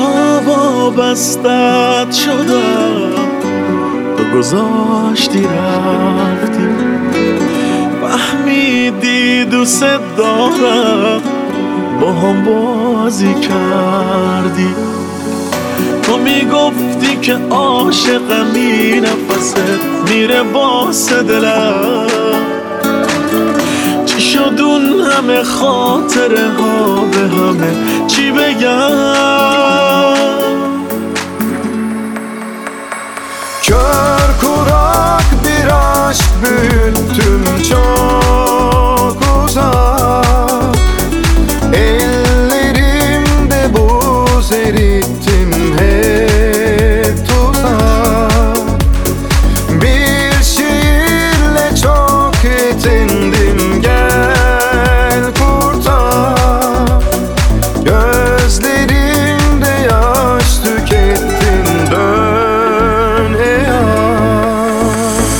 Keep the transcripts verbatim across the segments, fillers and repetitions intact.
تا وابستت شدم تو گذاشتی رفتی، فهمیدی دوست دارم با هم بازی کردی. تو میگفتی که عاشقمی، نفست میره واسه دلم. چی شد اون همه خاطره ها به همه چی بگم؟ Kör kurak bir aşk büyüttüm çok uzak, ellerimde buz erittim hep tuzak. Bir şiirle çok yetindim, gel kurtar. Gözlerimde yaş tükettim, dön ey aşk.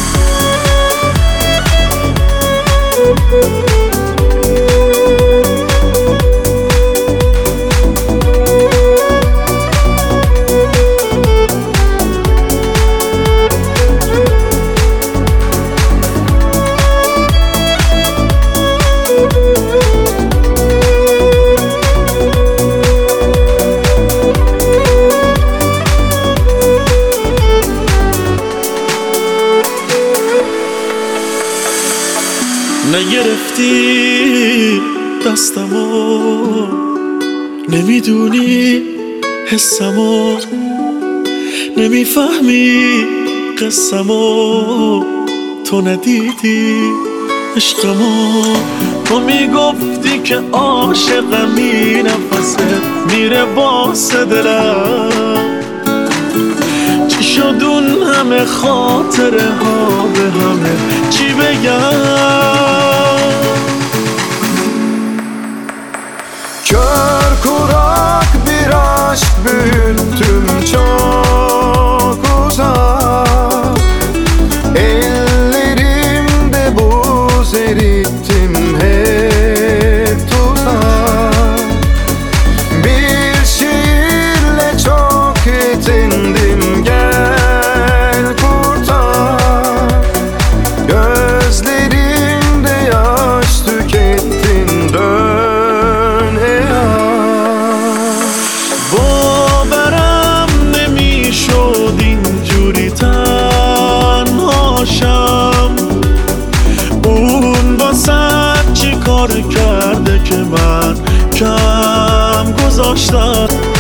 نگرفتی دستمو، نمیدونی حسمو، نمیفهمی قسمو، تو ندیدی عشقمو. تو میگفتی که عاشقمی، نفست میره واسه دلم. چی شد اون همه خاطره ها به همه چی بگم؟ Kör kurak bir aşk büyüttüm çok uzak, ellerimde buz erittim hep tuzak. Bir şiirle çok yetindim, gel kurtar. Gözlerimde yaş tükettin, dön ey aşk. باورم نمیشد اینجوری تنهاشم. اون واسه چی کار کرده که من کم گذاشتم؟